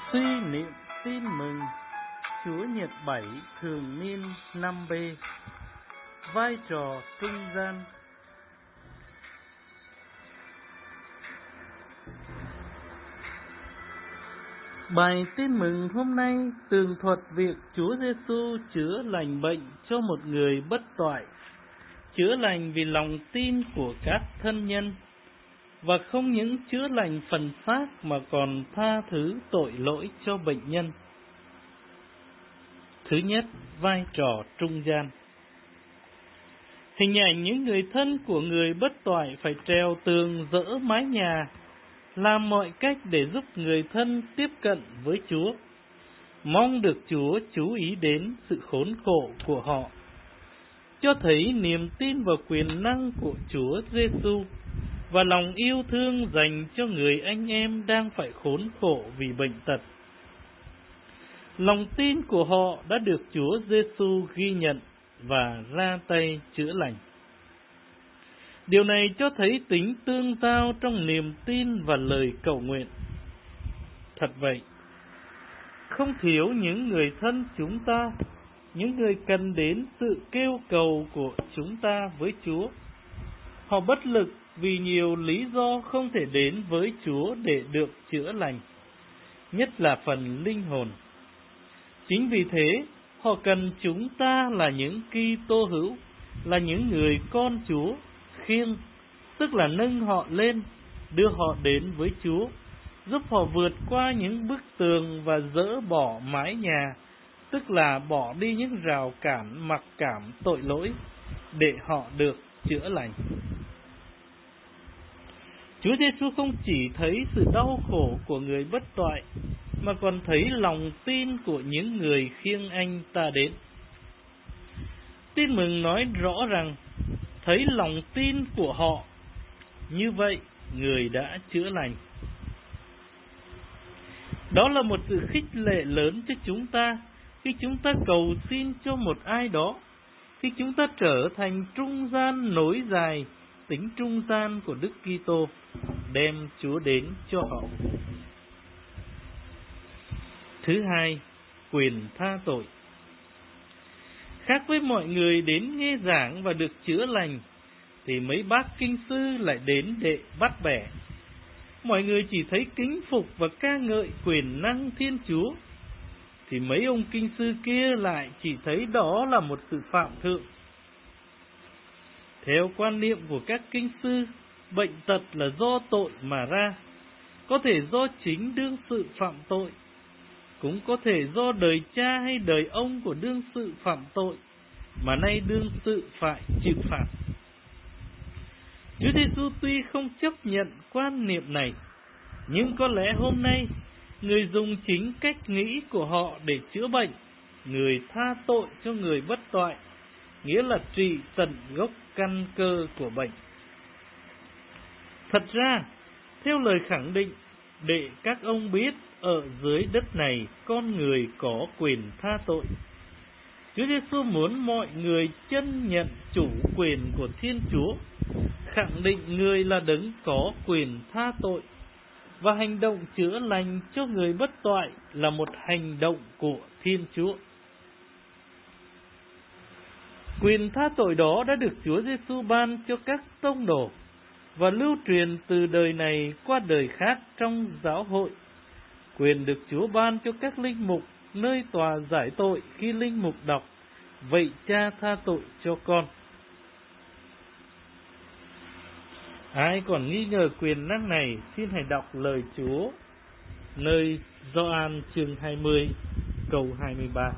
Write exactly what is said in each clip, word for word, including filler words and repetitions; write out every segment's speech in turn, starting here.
Suy niệm tin mừng Chúa Nhật bảy thường niên năm B. Vai trò trung gian. Bài tin mừng hôm nay tường thuật việc Chúa Giêsu chữa lành bệnh cho một người bất toại, chữa lành vì lòng tin của các thân nhân, và không những chữa lành phần xác mà còn tha thứ tội lỗi cho bệnh nhân. Thứ nhất, vai trò trung gian. Hình ảnh những người thân của người bất toại phải trèo tường dỡ mái nhà, làm mọi cách để giúp người thân tiếp cận với Chúa, mong được Chúa chú ý đến sự khốn khổ của họ, cho thấy niềm tin vào quyền năng của Chúa Giêsu và lòng yêu thương dành cho người anh em đang phải khốn khổ vì bệnh tật. Lòng tin của họ đã được Chúa Giêsu ghi nhận và ra tay chữa lành. Điều này cho thấy tính tương giao trong niềm tin và lời cầu nguyện. Thật vậy, không thiếu những người thân chúng ta, những người cần đến sự kêu cầu của chúng ta với Chúa. Họ bất lực vì nhiều lý do không thể đến với Chúa để được chữa lành, nhất là phần linh hồn. Chính vì thế, họ cần chúng ta là những Kitô hữu, là những người con Chúa, khiêng, tức là nâng họ lên, đưa họ đến với Chúa, giúp họ vượt qua những bức tường và dỡ bỏ mái nhà, tức là bỏ đi những rào cản mặc cảm tội lỗi, để họ được chữa lành. Chúa Giêsu không chỉ thấy sự đau khổ của người bất toại, mà còn thấy lòng tin của những người khiêng anh ta đến. Tin mừng nói rõ rằng, thấy lòng tin của họ, như vậy người đã chữa lành. Đó là một sự khích lệ lớn cho chúng ta khi chúng ta cầu xin cho một ai đó, khi chúng ta trở thành trung gian nối dài tính trung gian của Đức Kitô, đem Chúa đến cho họ. Thứ hai, quyền tha tội. Khác với mọi người đến nghe giảng và được chữa lành, thì mấy bác kinh sư lại đến để bắt bẻ. Mọi người chỉ thấy kính phục và ca ngợi quyền năng Thiên Chúa, thì mấy ông kinh sư kia lại chỉ thấy đó là một sự phạm thượng. Theo quan niệm của các kinh sư, bệnh tật là do tội mà ra, có thể do chính đương sự phạm tội, cũng có thể do đời cha hay đời ông của đương sự phạm tội, mà nay đương sự phải chịu phạt. Chúa Giêsu tuy không chấp nhận quan niệm này, nhưng có lẽ hôm nay, người dùng chính cách nghĩ của họ để chữa bệnh, người tha tội cho người bất toại, nghĩa là trị tận gốc căn cơ của bệnh. Thật ra, theo lời khẳng định, để các ông biết ở dưới đất này con người có quyền tha tội, Chúa Giêsu muốn mọi người chân nhận chủ quyền của Thiên Chúa, khẳng định người là đấng có quyền tha tội, và hành động chữa lành cho người bất toại là một hành động của Thiên Chúa. Quyền tha tội đó đã được Chúa Giêsu ban cho các tông đồ và lưu truyền từ đời này qua đời khác trong giáo hội. Quyền được Chúa ban cho các linh mục nơi tòa giải tội khi linh mục đọc "Vậy Cha tha tội cho con". Ai còn nghi ngờ quyền năng này, xin hãy đọc lời Chúa nơi Gioan chương hai mươi câu hai mươi ba.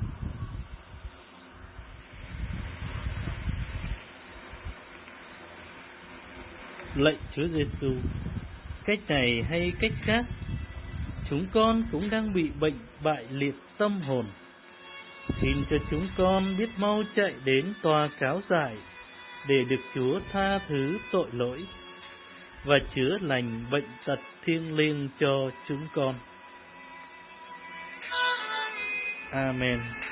Lạy Chúa Giêsu, cách này hay cách khác, chúng con cũng đang bị bệnh bại liệt tâm hồn. Xin cho chúng con biết mau chạy đến tòa cáo giải để được Chúa tha thứ tội lỗi và chữa lành bệnh tật thiêng liêng cho chúng con. Amen.